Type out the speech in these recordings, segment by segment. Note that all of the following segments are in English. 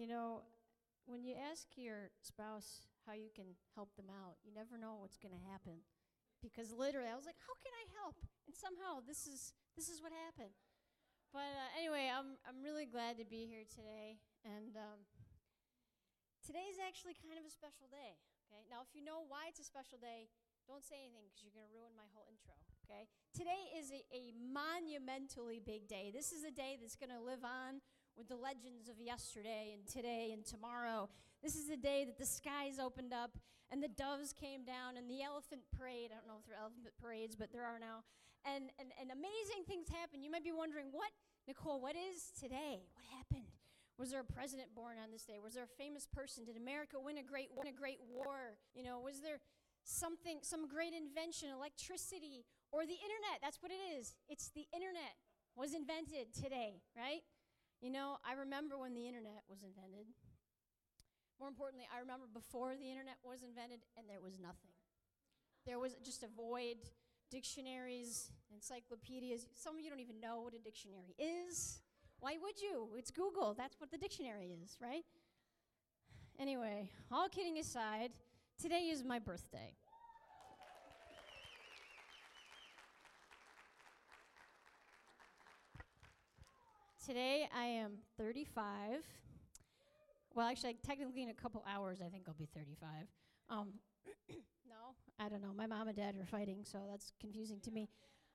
You know, when you ask your spouse how you can help them out, you never know what's going to happen. Because literally, I was like, "How can I help?" And somehow, this is what happened. But anyway, I'm really glad to be here today, and today's actually kind of a special day. Okay, now if you know why it's a special day, don't say anything because you're going to ruin my whole intro. Okay, today is a monumentally big day. This is a day that's going to live on with the legends of yesterday and today and tomorrow. This is the day that the skies opened up and the doves came down and the elephant parade. I don't know if there are elephant parades, but there are now. And amazing things happen. You might be wondering, Nicole, what is today? What happened? Was there a president born on this day? Was there a famous person? Did America win a great war? You know, was there some great invention, electricity, or the internet? That's what it is. It's the internet was invented today, right? You know, I remember when the internet was invented. More importantly, I remember before the internet was invented and there was nothing. There was just a void, dictionaries, encyclopedias. Some of you don't even know what a dictionary is. Why would you? It's Google. That's what the dictionary is, right? Anyway, all kidding aside, today is my birthday. Today I am 35. Well, actually, technically in a couple hours, I think I'll be 35. No, I don't know. My mom and dad are fighting, so that's confusing to me.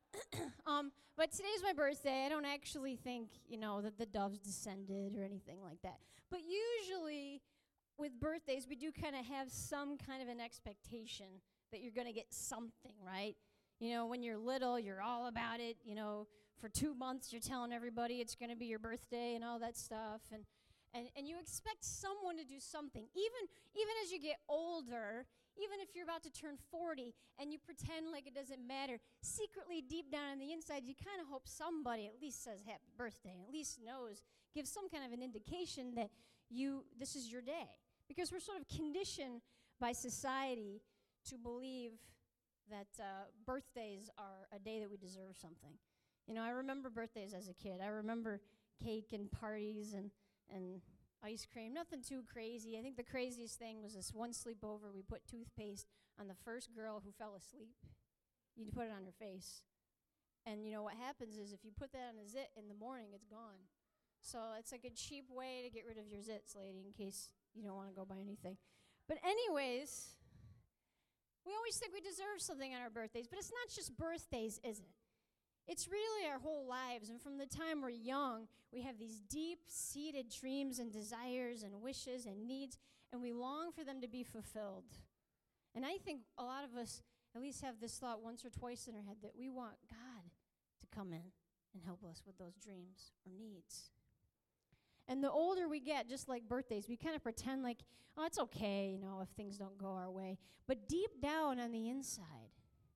But today's my birthday. I don't actually think, that the doves descended or anything like that. But usually with birthdays, we do kind of have some kind of an expectation that you're going to get something, right? You know, when you're little, you're all about it. You know, for 2 months, you're telling everybody it's going to be your birthday and all that stuff. And you expect someone to do something. Even as you get older, even if you're about to turn 40 and you pretend like it doesn't matter, secretly deep down on the inside, you kind of hope somebody at least says happy birthday, at least gives some kind of an indication that this is your day. Because we're sort of conditioned by society to believe that birthdays are a day that we deserve something. You know, I remember birthdays as a kid. I remember cake and parties and ice cream, nothing too crazy. I think the craziest thing was this one sleepover. We put toothpaste on the first girl who fell asleep. You put it on her face. And you know what happens is if you put that on a zit in the morning, it's gone. So it's like a cheap way to get rid of your zits, lady, in case you don't want to go buy anything. But anyways, we always think we deserve something on our birthdays, but it's not just birthdays, is it? It's really our whole lives, and from the time we're young, we have these deep-seated dreams and desires and wishes and needs, and we long for them to be fulfilled. And I think a lot of us at least have this thought once or twice in our head that we want God to come in and help us with those dreams or needs. And the older we get, just like birthdays, we kind of pretend like, oh, it's okay, if things don't go our way. But deep down on the inside,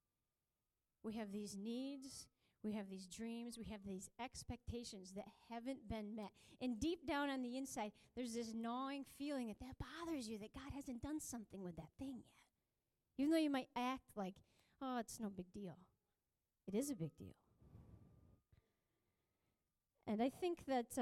we have these needs, we have these dreams, we have these expectations that haven't been met. And deep down on the inside, there's this gnawing feeling that bothers you, that God hasn't done something with that thing yet. Even though you might act like, oh, it's no big deal. It is a big deal. And I think that...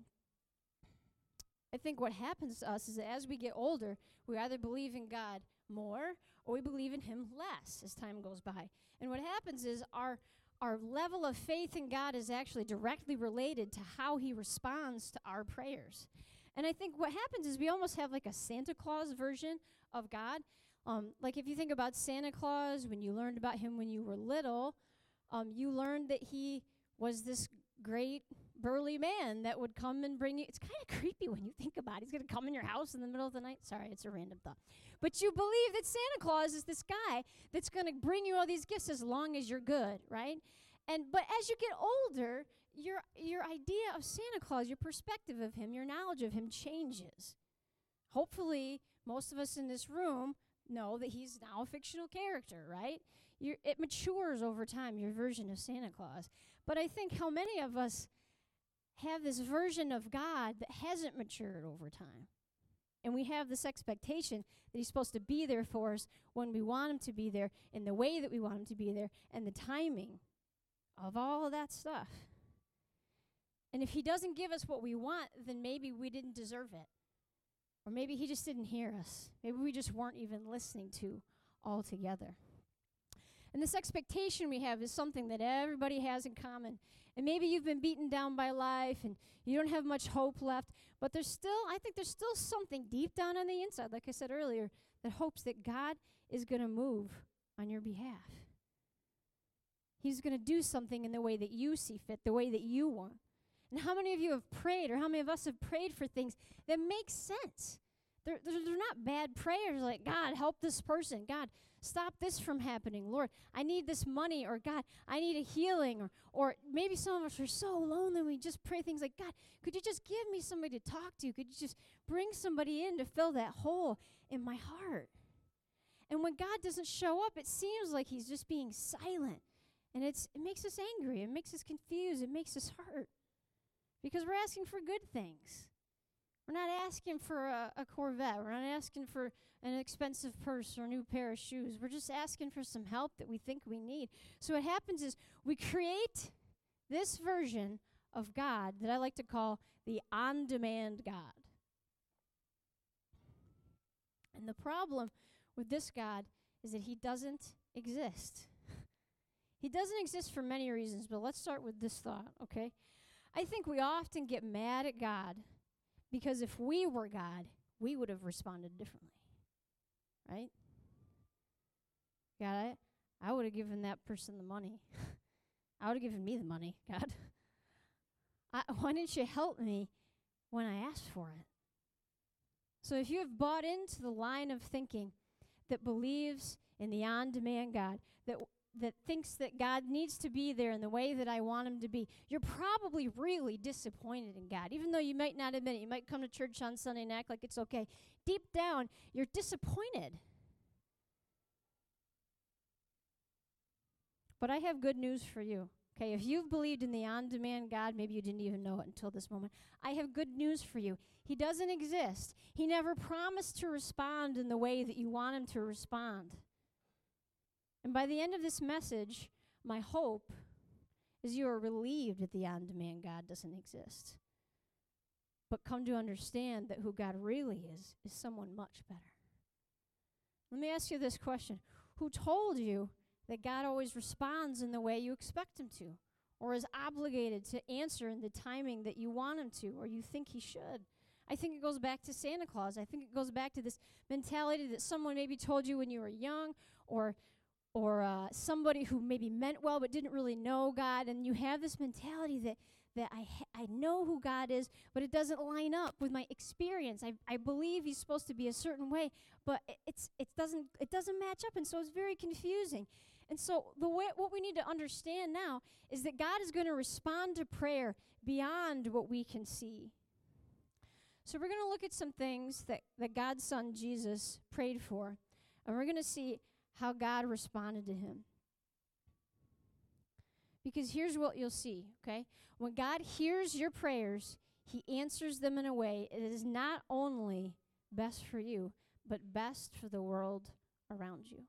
I think what happens to us is that as we get older, we either believe in God more or we believe in Him less as time goes by. And what happens is our level of faith in God is actually directly related to how He responds to our prayers. And I think what happens is we almost have like a Santa Claus version of God. Like if you think about Santa Claus, when you learned about him when you were little, you learned that he was this great burly man that would come and bring you. It's kind of creepy when you think about it. He's going to come in your house in the middle of the night. Sorry, it's a random thought. But you believe that Santa Claus is this guy that's going to bring you all these gifts as long as you're good, right? But as you get older, your idea of Santa Claus, your perspective of him, your knowledge of him changes. Hopefully, most of us in this room know that he's now a fictional character, right? It matures over time, your version of Santa Claus. But I think how many of us have this version of God that hasn't matured over time. And we have this expectation that he's supposed to be there for us when we want him to be there, in the way that we want him to be there, and the timing of all of that stuff. And if he doesn't give us what we want, then maybe we didn't deserve it. Or maybe he just didn't hear us. Maybe we just weren't even listening to altogether. And this expectation we have is something that everybody has in common. And maybe you've been beaten down by life and you don't have much hope left, but I think there's still something deep down on the inside, like I said earlier, that hopes that God is going to move on your behalf. He's going to do something in the way that you see fit, the way that you want. And how many of you have prayed, or how many of us have prayed for things that make sense? They're not bad prayers like, God, help this person. God, stop this from happening. Lord, I need this money. Or God, I need a healing. Or maybe some of us are so lonely we just pray things like, God, could you just give me somebody to talk to? Could you just bring somebody in to fill that hole in my heart? And when God doesn't show up, it seems like he's just being silent. And it makes us angry. It makes us confused. It makes us hurt. Because we're asking for good things. We're not asking for a Corvette. We're not asking for an expensive purse or a new pair of shoes. We're just asking for some help that we think we need. So what happens is we create this version of God that I like to call the on-demand God. And the problem with this God is that he doesn't exist. He doesn't exist for many reasons, but let's start with this thought, okay? I think we often get mad at God because if we were God, we would have responded differently, right? God, I would have given that person the money. I would have given me the money, God. Why didn't you help me when I asked for it? So if you have bought into the line of thinking that believes in the on-demand God, that thinks that God needs to be there in the way that I want him to be, you're probably really disappointed in God. Even though you might not admit it, you might come to church on Sunday and act like it's okay. Deep down, you're disappointed. But I have good news for you. Okay, if you've believed in the on-demand God, maybe you didn't even know it until this moment. I have good news for you. He doesn't exist. He never promised to respond in the way that you want him to respond. And by the end of this message, my hope is you are relieved that the on-demand God doesn't exist. But come to understand that who God really is someone much better. Let me ask you this question. Who told you that God always responds in the way you expect him to, or is obligated to answer in the timing that you want him to, or you think he should? I think it goes back to Santa Claus. I think it goes back to this mentality that someone maybe told you when you were young, or somebody who maybe meant well but didn't really know God, and you have this mentality that I know who God is, but it doesn't line up with my experience. I believe he's supposed to be a certain way, but it doesn't match up, and so it's very confusing. And so what we need to understand now is that God is going to respond to prayer beyond what we can see. So we're going to look at some things that God's Son Jesus prayed for, and we're going to see how God responded to him. Because here's what you'll see, okay? When God hears your prayers, he answers them in a way that is not only best for you, but best for the world around you.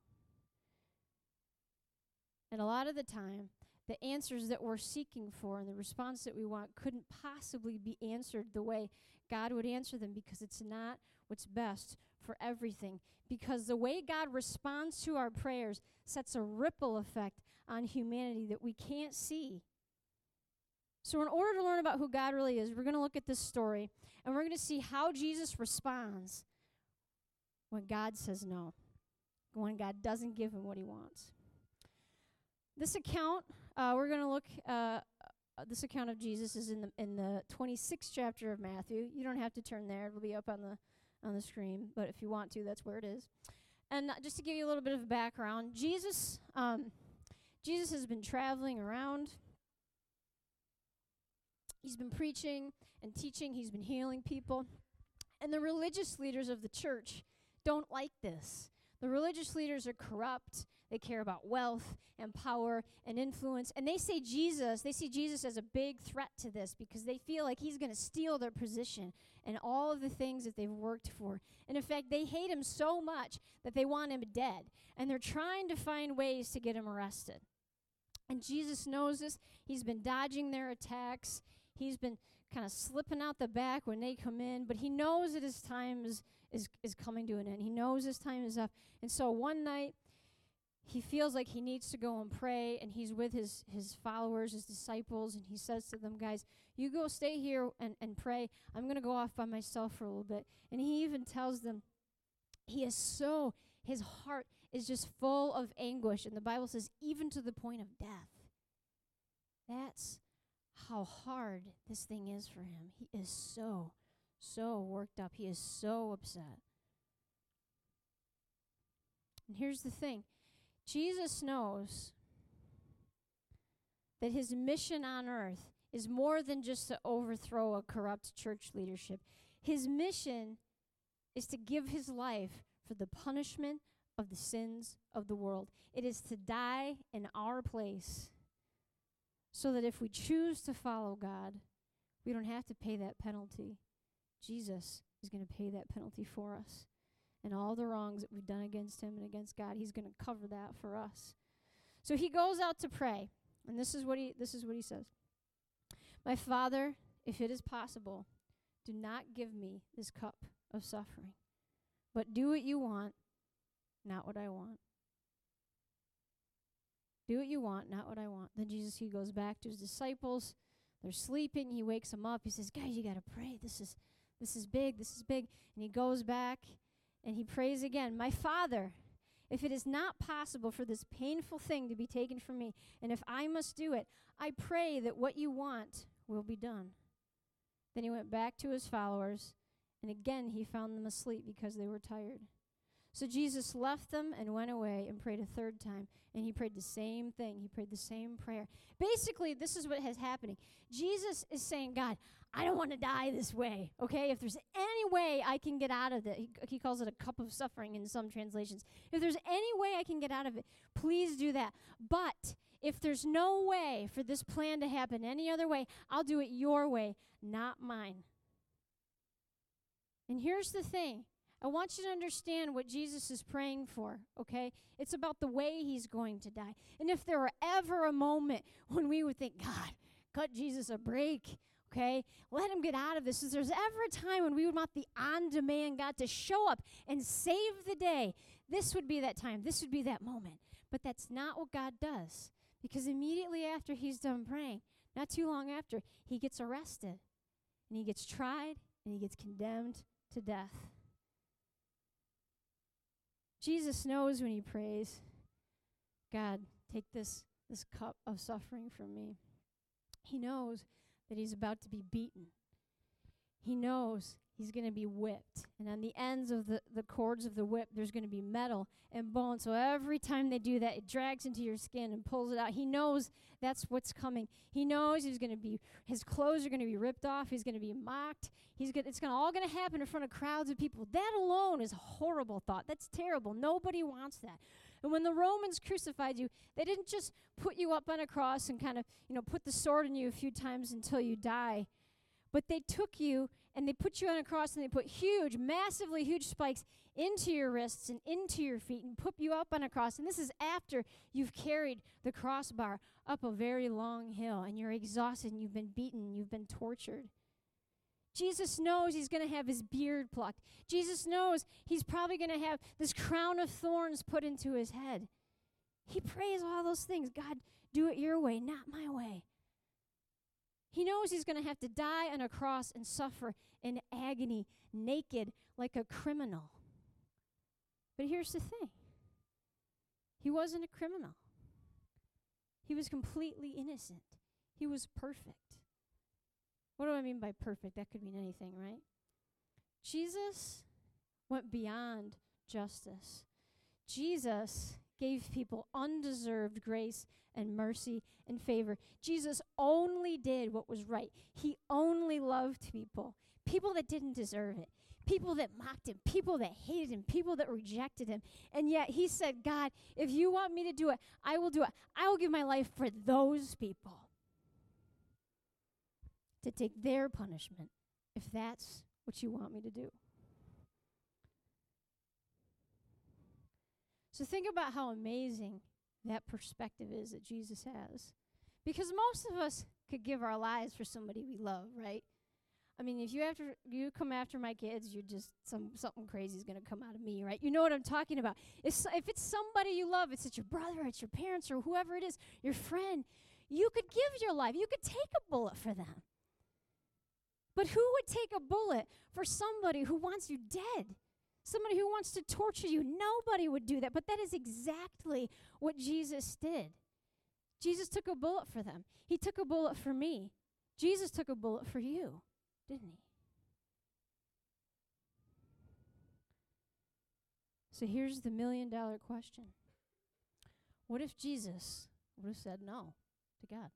And a lot of the time, the answers that we're seeking for and the response that we want couldn't possibly be answered the way God would answer them, because it's not what's best for everything. Because the way God responds to our prayers sets a ripple effect on humanity that we can't see. So in order to learn about who God really is, we're going to look at this story, and we're going to see how Jesus responds when God says no, when God doesn't give him what he wants. This account, we're going to look, this account of Jesus is in the 26th chapter of Matthew. You don't have to turn there. It'll be up on the screen, but if you want to, that's where it is. And just to give you a little bit of background, Jesus has been traveling around. He's been preaching and teaching. He's been healing people. And the religious leaders of the church don't like this. The religious leaders are corrupt. They care about wealth and power and influence. And they see Jesus as a big threat to this, because they feel like he's going to steal their position and all of the things that they've worked for. And in fact, they hate him so much that they want him dead. And they're trying to find ways to get him arrested. And Jesus knows this. He's been dodging their attacks. He's been kind of slipping out the back when they come in, but he knows that his time is coming to an end. He knows his time is up. And so one night, he feels like he needs to go and pray, and he's with his followers, his disciples, and he says to them, guys, you go stay here and pray. I'm going to go off by myself for a little bit. And he even tells them, his heart is just full of anguish. And the Bible says, even to the point of death. That's how hard this thing is for him. He is so worked up. He is so upset. And here's the thing. Jesus knows that his mission on earth is more than just to overthrow a corrupt church leadership. His mission is to give his life for the punishment of the sins of the world. It is to die in our place so that if we choose to follow God, we don't have to pay that penalty. Jesus is going to pay that penalty for us. And all the wrongs that we've done against him and against God, he's going to cover that for us. So he goes out to pray, and this is what he says. My Father, if it is possible, do not give me this cup of suffering, but do what you want, not what I want. Do what you want, not what I want. Then he goes back to his disciples. They're sleeping. He wakes them up. He says, guys, you got to pray. This is big. This is big. And he goes back. And he prays again, my Father, if it is not possible for this painful thing to be taken from me, and if I must do it, I pray that what you want will be done. Then he went back to his followers, and again he found them asleep because they were tired. So Jesus left them and went away and prayed a third time, and he prayed the same thing. He prayed the same prayer. Basically, this is what is happening. Jesus is saying, God, I don't want to die this way, okay? If there's any way I can get out of it, he calls it a cup of suffering in some translations. If there's any way I can get out of it, please do that. But if there's no way for this plan to happen any other way, I'll do it your way, not mine. And here's the thing. I want you to understand what Jesus is praying for, okay? It's about the way he's going to die. And if there were ever a moment when we would think, God, cut Jesus a break, okay? Let him get out of this. If there's ever a time when we would want the on-demand God to show up and save the day, this would be that time. This would be that moment. But that's not what God does. Because immediately after he's done praying, not too long after, he gets arrested. And he gets tried, and he gets condemned to death. Jesus knows when he prays, God, take this cup of suffering from me. He knows that he's about to be beaten. He knows he's going to be whipped. And on the ends of the cords of the whip, there's going to be metal and bone. So every time they do that, it drags into your skin and pulls it out. He knows that's what's coming. He knows his clothes are going to be ripped off. He's going to be mocked. It's all going to happen in front of crowds of people. That alone is a horrible thought. That's terrible. Nobody wants that. And when the Romans crucified you, they didn't just put you up on a cross and kind of, put the sword in you a few times until you die. But they took you and they put you on a cross and they put massively huge spikes into your wrists and into your feet and put you up on a cross. And this is after you've carried the crossbar up a very long hill and you're exhausted and you've been beaten, you've been tortured. Jesus knows he's going to have his beard plucked. Jesus knows he's probably going to have this crown of thorns put into his head. He prays all those things. God, do it your way, not my way. He knows he's going to have to die on a cross and suffer in agony, naked, like a criminal. But here's the thing. He wasn't a criminal. He was completely innocent. He was perfect. What do I mean by perfect? That could mean anything, right? Jesus went beyond justice. Jesus gave people undeserved grace and mercy and favor. Jesus only did what was right. He only loved people that didn't deserve it, people that mocked him, people that hated him, people that rejected him. And yet he said, God, if you want me to do it, I will do it. I will give my life for those people, to take their punishment, if that's what you want me to do. So think about how amazing that perspective is that Jesus has. Because most of us could give our lives for somebody we love, right? I mean, if you come after my kids, you're just something crazy is going to come out of me, right? You know what I'm talking about. If it's somebody you love, it's your brother, it's your parents, or whoever it is, your friend, you could give your life. You could take a bullet for them. But who would take a bullet for somebody who wants you dead? Somebody who wants to torture you? Nobody would do that. But that is exactly what Jesus did. Jesus took a bullet for them. He took a bullet for me. Jesus took a bullet for you, didn't he? So here's the $1 million question. What if Jesus would have said no to God?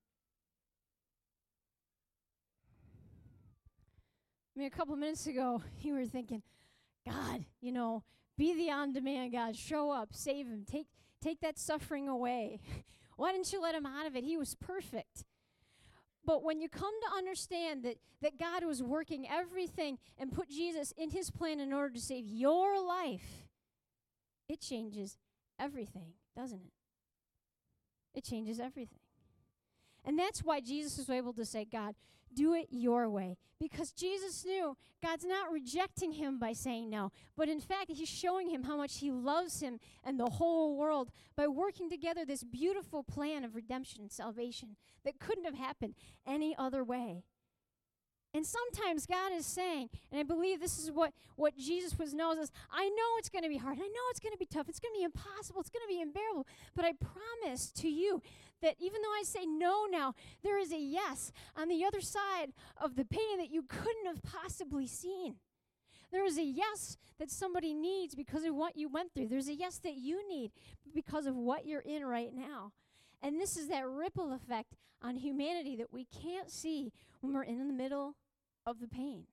I mean, a couple minutes ago, you were thinking, God, be the on-demand God. Show up, save him, take that suffering away. Why didn't you let him out of it? He was perfect. But when you come to understand that God was working everything and put Jesus in his plan in order to save your life, it changes everything, doesn't it? It changes everything. And that's why Jesus was able to say, God, do it your way. Because Jesus knew God's not rejecting him by saying no, but in fact, he's showing him how much he loves him and the whole world by working together this beautiful plan of redemption and salvation that couldn't have happened any other way. And sometimes God is saying, and I believe this is what Jesus knows is, I know it's going to be hard. I know it's going to be tough. It's going to be impossible. It's going to be unbearable. But I promise to you that even though I say no now, there is a yes on the other side of the pain that you couldn't have possibly seen. There is a yes that somebody needs because of what you went through. There's a yes that you need because of what you're in right now. And this is that ripple effect on humanity that we can't see when we're in the middle of the pain.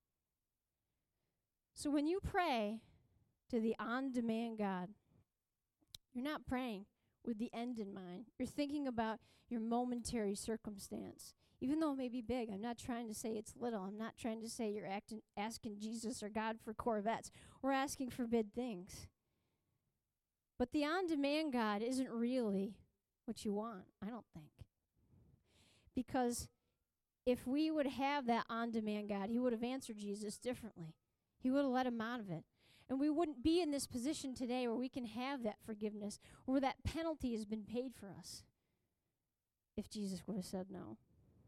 So when you pray to the on-demand God, you're not praying with the end in mind. You're thinking about your momentary circumstance. Even though it may be big, I'm not trying to say it's little. I'm not trying to say you're asking Jesus or God for Corvettes. We're asking for big things. But the on-demand God isn't really what you want, I don't think. Because if we would have that on-demand God, he would have answered Jesus differently. He would have let him out of it. And we wouldn't be in this position today where we can have that forgiveness, where that penalty has been paid for us, if Jesus would have said no.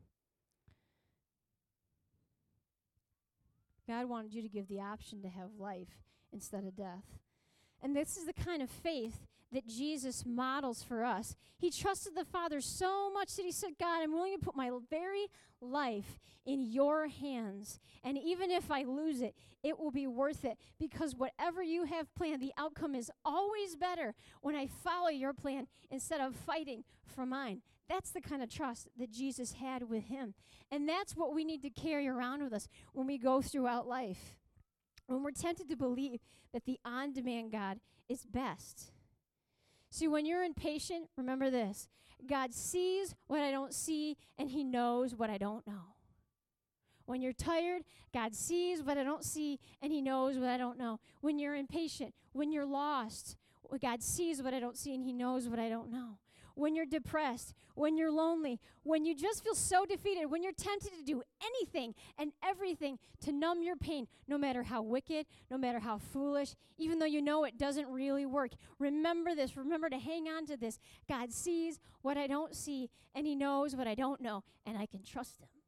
God wanted you to give the option to have life instead of death. And this is the kind of faith that Jesus models for us. He trusted the Father so much that he said, God, I'm willing to put my very life in your hands. And even if I lose it, it will be worth it, because whatever you have planned, the outcome is always better when I follow your plan instead of fighting for mine. That's the kind of trust that Jesus had with him. And that's what we need to carry around with us when we go throughout life. When we're tempted to believe that the on-demand God is best. See, when you're impatient, remember this. God sees what I don't see, and he knows what I don't know. When you're tired, God sees what I don't see, and he knows what I don't know. When you're impatient, when you're lost, God sees what I don't see, and he knows what I don't know. When you're depressed, when you're lonely, when you just feel so defeated, when you're tempted to do anything and everything to numb your pain, no matter how wicked, no matter how foolish, even though you know it doesn't really work. Remember this. Remember to hang on to this. God sees what I don't see, and he knows what I don't know, and I can trust him.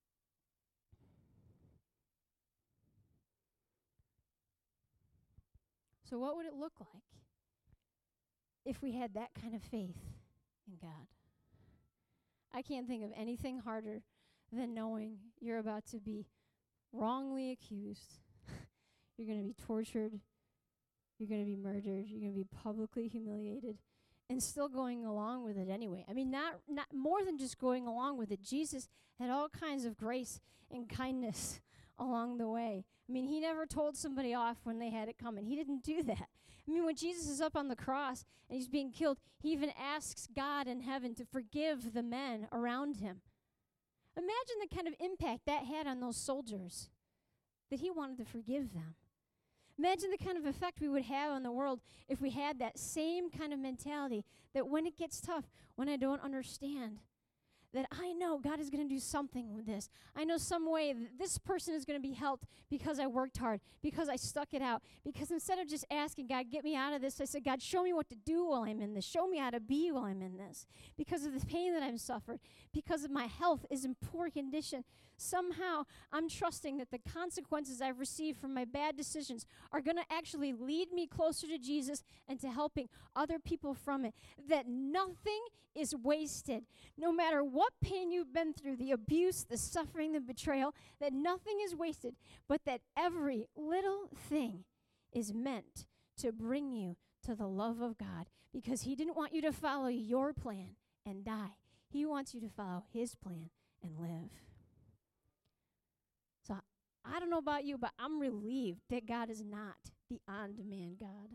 So what would it look like if we had that kind of faith in God? I can't think of anything harder than knowing you're about to be wrongly accused. You're going to be tortured. You're going to be murdered. You're going to be publicly humiliated, and still going along with it anyway. I mean, not more than just going along with it. Jesus had all kinds of grace and kindness along the way. I mean, he never told somebody off when they had it coming. He didn't do that. I mean, when Jesus is up on the cross and he's being killed, he even asks God in heaven to forgive the men around him. Imagine the kind of impact that had on those soldiers, that he wanted to forgive them. Imagine the kind of effect we would have on the world if we had that same kind of mentality, that when it gets tough, when I don't understand, that I know God is going to do something with this. I know some way that this person is going to be helped because I worked hard, because I stuck it out. Because instead of just asking God, get me out of this, I said, God, show me what to do while I'm in this. Show me how to be while I'm in this. Because of the pain that I've suffered, because of my health is in poor condition. Somehow I'm trusting that the consequences I've received from my bad decisions are going to actually lead me closer to Jesus and to helping other people from it. That nothing is wasted. No matter what pain you've been through, the abuse, the suffering, the betrayal, that nothing is wasted, but that every little thing is meant to bring you to the love of God, because he didn't want you to follow your plan and die. He wants you to follow his plan and live. So I don't know about you, but I'm relieved that God is not the on-demand God.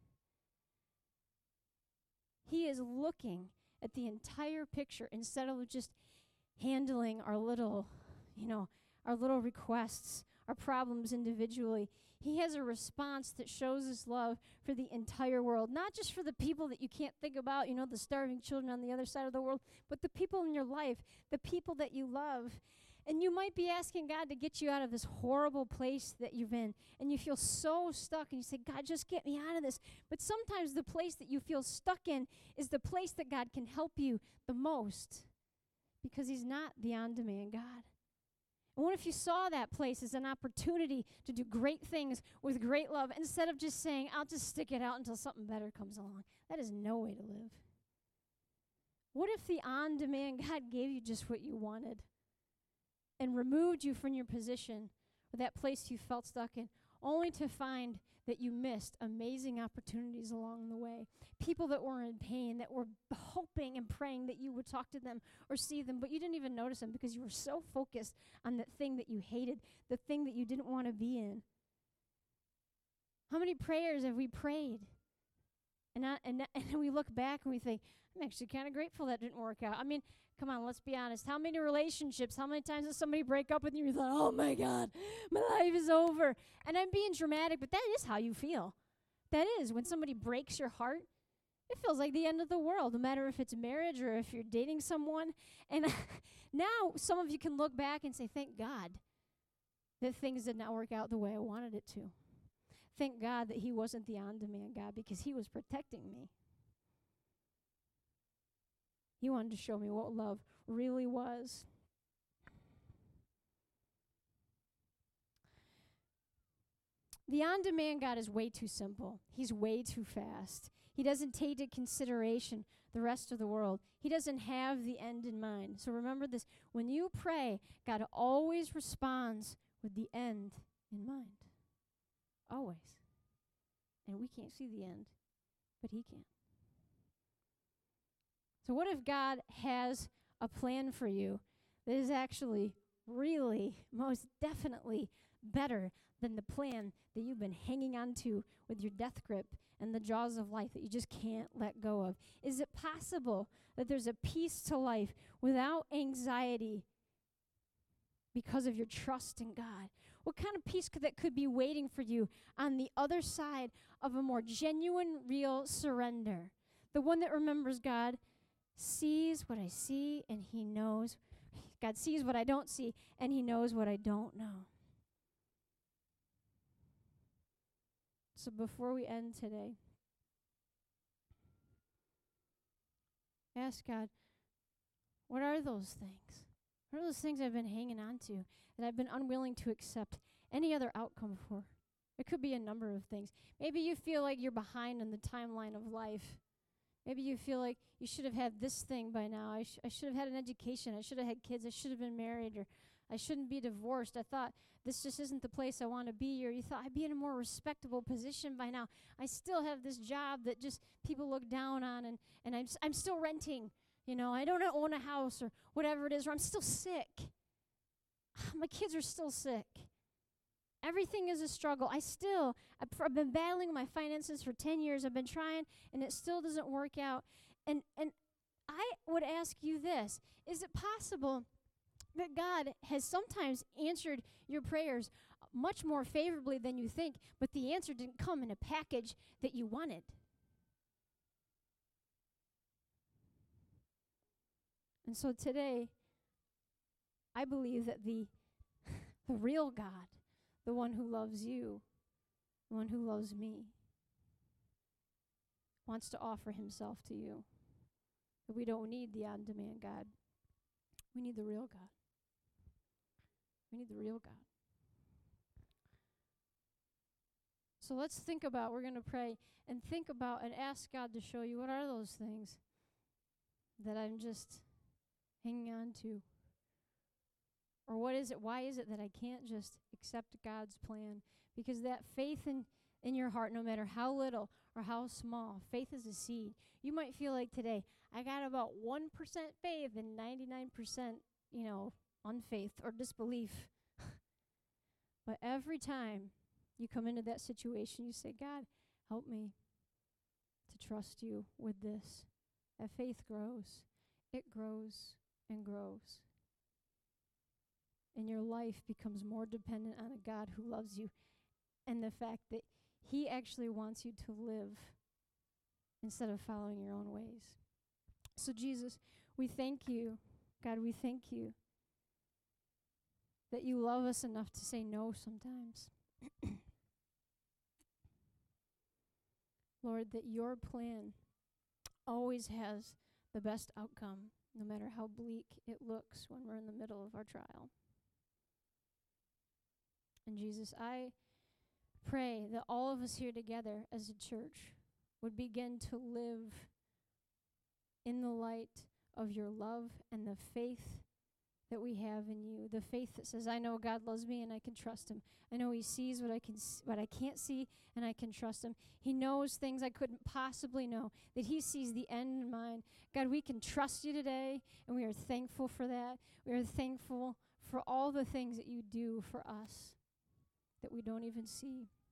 He is looking at the entire picture instead of just handling our little requests, our problems individually. He has a response that shows his love for the entire world, not just for the people that you can't think about, the starving children on the other side of the world, but the people in your life, the people that you love. And you might be asking God to get you out of this horrible place that you've in, and you feel so stuck, and you say, God, just get me out of this. But sometimes the place that you feel stuck in is the place that God can help you the most, because he's not the on-demand God. And what if you saw that place as an opportunity to do great things with great love, instead of just saying, I'll just stick it out until something better comes along? That is no way to live. What if the on-demand God gave you just what you wanted and removed you from your position or that place you felt stuck in, only to find that you missed amazing opportunities along the way? People that were in pain, that were hoping and praying that you would talk to them or see them, but you didn't even notice them because you were so focused on that thing that you hated, the thing that you didn't want to be in. How many prayers have we prayed? And then we look back and we think, I'm actually kind of grateful that didn't work out. I mean, come on, let's be honest. How many relationships, how many times does somebody break up with you and you thought, oh my God, my life is over? And I'm being dramatic, but that is how you feel. That is, when somebody breaks your heart, it feels like the end of the world, no matter if it's marriage or if you're dating someone. And now some of you can look back and say, thank God that things did not work out the way I wanted it to. Thank God that he wasn't the on-demand God, because he was protecting me. He wanted to show me what love really was. The on-demand God is way too simple. He's way too fast. He doesn't take into consideration the rest of the world. He doesn't have the end in mind. So remember this. When you pray, God always responds with the end in mind. Always. And we can't see the end, but he can. So what if God has a plan for you that is actually really, most definitely better than the plan that you've been hanging on to with your death grip and the jaws of life that you just can't let go of? Is it possible that there's a peace to life without anxiety because of your trust in God? What kind of peace could be waiting for you on the other side of a more genuine, real surrender? The one that remembers God sees what I see, and he knows. God sees what I don't see, and he knows what I don't know. So before we end today, ask God, what are those things? What are those things I've been hanging on to that I've been unwilling to accept any other outcome for? It could be a number of things. Maybe you feel like you're behind in the timeline of life. Maybe you feel like you should have had this thing by now. I should have had an education. I should have had kids. I should have been married, or I shouldn't be divorced. I thought this just isn't the place I want to be, or you thought I'd be in a more respectable position by now. I still have this job that just people look down on, and I'm still renting. I don't own a house or whatever it is, or I'm still sick. My kids are still sick. Everything is a struggle. I've been battling my finances for 10 years. I've been trying, and it still doesn't work out. And I would ask you this. Is it possible that God has sometimes answered your prayers much more favorably than you think, but the answer didn't come in a package that you wanted? And so today, I believe that the real God, the one who loves you, the one who loves me, wants to offer himself to you. That we don't need the on-demand God. We need the real God. We need the real God. So let's think about, we're going to pray and think about and ask God to show you what are those things that I'm just hanging on to. Or what is it, why is it that I can't just accept God's plan? Because that faith in your heart, no matter how little or how small, faith is a seed. You might feel like today, I got about 1% faith and 99%, unfaith or disbelief. But every time you come into that situation, you say, God, help me to trust you with this. That faith grows. It grows and grows. And your life becomes more dependent on a God who loves you and the fact that he actually wants you to live instead of following your own ways. So Jesus, we thank you. God, we thank you that you love us enough to say no sometimes. Lord, that your plan always has the best outcome, no matter how bleak it looks when we're in the middle of our trial. And Jesus, I pray that all of us here together as a church would begin to live in the light of your love and the faith that we have in you. The faith that says, I know God loves me and I can trust him. I know he sees what I can't see and I can trust him. He knows things I couldn't possibly know, that he sees the end in mind. God, we can trust you today, and we are thankful for that. We are thankful for all the things that you do for us that we don't even see.